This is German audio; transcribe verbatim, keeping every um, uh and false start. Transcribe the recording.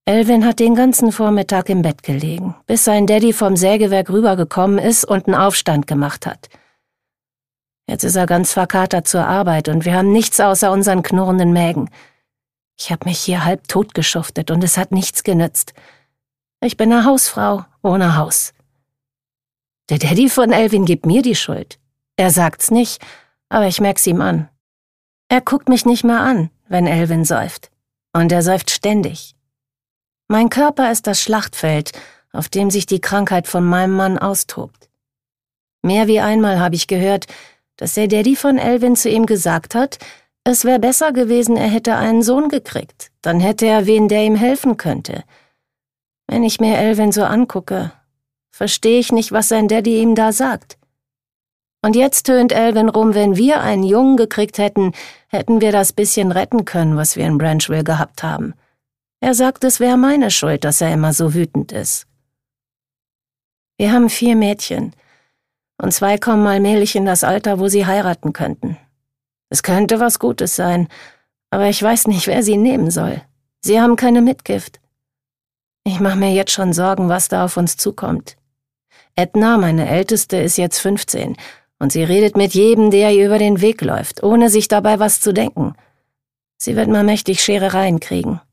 Elvin hat den ganzen Vormittag im Bett gelegen, bis sein Daddy vom Sägewerk rübergekommen ist und einen Aufstand gemacht hat. Jetzt ist er ganz verkatert zur Arbeit und wir haben nichts außer unseren knurrenden Mägen. Ich habe mich hier halb tot geschuftet und es hat nichts genützt. Ich bin eine Hausfrau ohne Haus. Der Daddy von Elvin gibt mir die Schuld. Er sagt's nicht, aber ich merk's ihm an. Er guckt mich nicht mehr an, wenn Elvin säuft. Und er säuft ständig. Mein Körper ist das Schlachtfeld, auf dem sich die Krankheit von meinem Mann austobt. Mehr wie einmal habe ich gehört, dass der Daddy von Elvin zu ihm gesagt hat, es wäre besser gewesen, er hätte einen Sohn gekriegt. Dann hätte er wen, der ihm helfen könnte. Wenn ich mir Elvin so angucke, verstehe ich nicht, was sein Daddy ihm da sagt. Und jetzt tönt Elvin rum, wenn wir einen Jungen gekriegt hätten, hätten wir das bisschen retten können, was wir in Branchville gehabt haben. Er sagt, es wäre meine Schuld, dass er immer so wütend ist. Wir haben vier Mädchen, und zwei kommen allmählich in das Alter, wo sie heiraten könnten. Es könnte was Gutes sein, aber ich weiß nicht, wer sie nehmen soll. Sie haben keine Mitgift. Ich mache mir jetzt schon Sorgen, was da auf uns zukommt. Edna, meine Älteste, ist jetzt fünfzehn, und sie redet mit jedem, der ihr über den Weg läuft, ohne sich dabei was zu denken. Sie wird mal mächtig Scherereien kriegen.